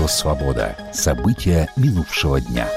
Радио «Свобода». События минувшего дня.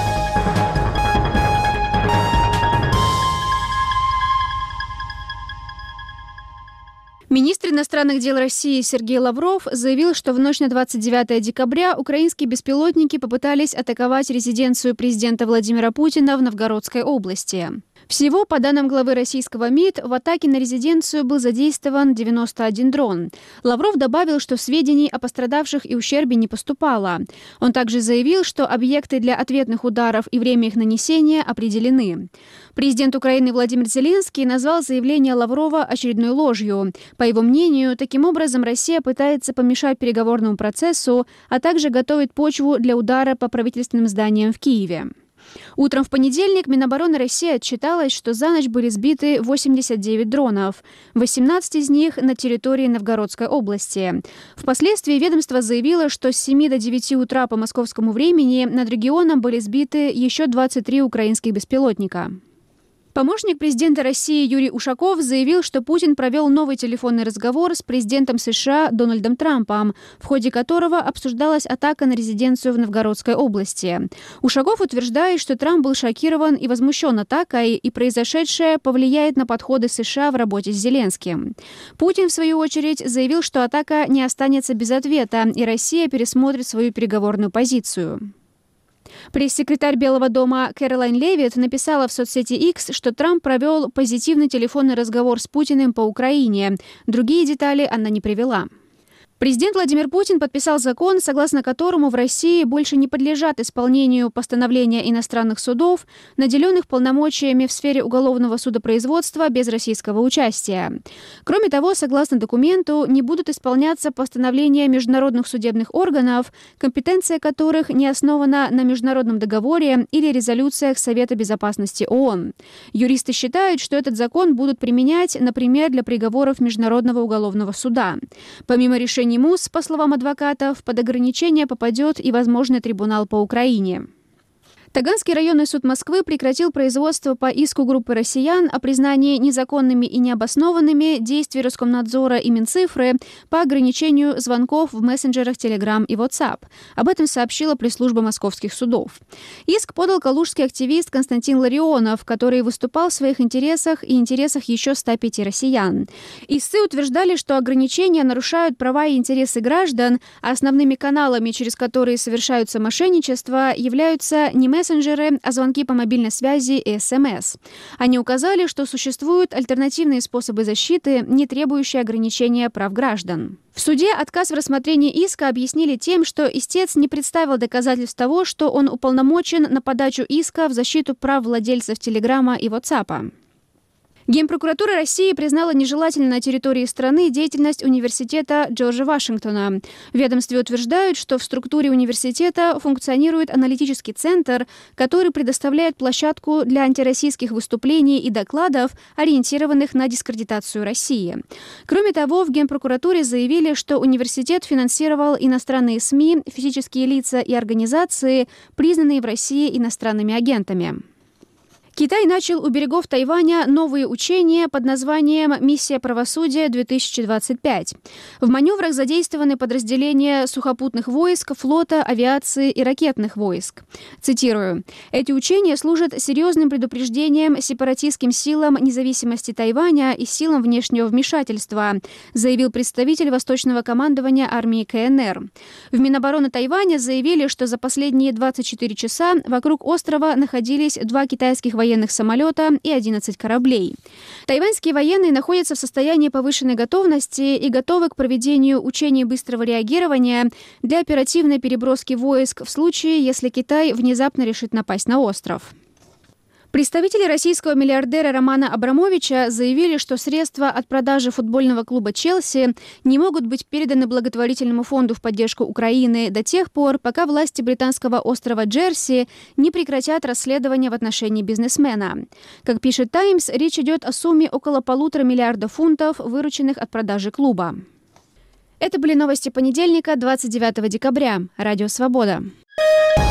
Министр иностранных дел России Сергей Лавров заявил, что в ночь на 29 декабря украинские беспилотники попытались атаковать резиденцию президента Владимира Путина в Новгородской области. Всего, по данным главы российского МИД, в атаке на резиденцию был задействован 91 дрон. Лавров добавил, что сведений о пострадавших и ущербе не поступало. Он также заявил, что объекты для ответных ударов и время их нанесения определены. Президент Украины Владимир Зеленский назвал заявление Лаврова очередной ложью. По его мнению, таким образом Россия пытается помешать переговорному процессу, а также готовит почву для удара по правительственным зданиям в Киеве. Утром в понедельник Минобороны России отчиталось, что за ночь были сбиты 89 дронов, 18 из них на территории Новгородской области. Впоследствии ведомство заявило, что с 7 до 9 утра по московскому времени над регионом были сбиты еще 23 украинских беспилотника. Помощник президента России Юрий Ушаков заявил, что Путин провел новый телефонный разговор с президентом США Дональдом Трампом, в ходе которого обсуждалась атака на резиденцию в Новгородской области. Ушаков утверждает, что Трамп был шокирован и возмущен атакой, и произошедшее повлияет на подходы США в работе с Зеленским. Путин, в свою очередь, заявил, что атака не останется без ответа, и Россия пересмотрит свою переговорную позицию. Пресс-секретарь Белого дома Кэролайн Левитт написала в соцсети X, что Трамп провел позитивный телефонный разговор с Путиным по Украине. Другие детали она не привела. Президент Владимир Путин подписал закон, согласно которому в России больше не подлежат исполнению постановления иностранных судов, наделенных полномочиями в сфере уголовного судопроизводства без российского участия. Кроме того, согласно документу, не будут исполняться постановления международных судебных органов, компетенция которых не основана на международном договоре или резолюциях Совета безопасности ООН. Юристы считают, что этот закон будут применять, например, для приговоров Международного уголовного суда. Помимо решения МУС, по словам адвокатов, под ограничение попадет и возможный трибунал по Украине. Таганский районный суд Москвы прекратил производство по иску группы россиян о признании незаконными и необоснованными действий Роскомнадзора и Минцифры по ограничению звонков в мессенджерах Telegram и WhatsApp. Об этом сообщила пресс-служба московских судов. Иск подал калужский активист Константин Ларионов, который выступал в своих интересах и интересах еще 105 россиян. Истцы утверждали, что ограничения нарушают права и интересы граждан, а основными каналами, через которые совершаются мошенничества, являются не мессенджеры, а звонки по мобильной связи и СМС. Они указали, что существуют альтернативные способы защиты, не требующие ограничения прав граждан. В суде отказ в рассмотрении иска объяснили тем, что истец не представил доказательств того, что он уполномочен на подачу иска в защиту прав владельцев Телеграма и WhatsApp. Генпрокуратура России признала нежелательной на территории страны деятельность университета Джорджа Вашингтона. В ведомстве утверждают, что в структуре университета функционирует аналитический центр, который предоставляет площадку для антироссийских выступлений и докладов, ориентированных на дискредитацию России. Кроме того, в Генпрокуратуре заявили, что университет финансировал иностранные СМИ, физические лица и организации, признанные в России иностранными агентами. Китай начал у берегов Тайваня новые учения под названием «Миссия правосудия-2025». В маневрах задействованы подразделения сухопутных войск, флота, авиации и ракетных войск. Цитирую. «Эти учения служат серьезным предупреждением сепаратистским силам независимости Тайваня и силам внешнего вмешательства», заявил представитель Восточного командования армии КНР. В Минобороны Тайваня заявили, что за последние 24 часа вокруг острова находились 2 китайских военных самолета и 11 кораблей. Тайваньские военные находятся в состоянии повышенной готовности и готовы к проведению учений быстрого реагирования для оперативной переброски войск в случае, если Китай внезапно решит напасть на остров. Представители российского миллиардера Романа Абрамовича заявили, что средства от продажи футбольного клуба «Челси» не могут быть переданы благотворительному фонду в поддержку Украины до тех пор, пока власти британского острова Джерси не прекратят расследование в отношении бизнесмена. Как пишет «Таймс», речь идет о сумме около 1,5 миллиарда фунтов, вырученных от продажи клуба. Это были новости понедельника, 29 декабря. Радио «Свобода».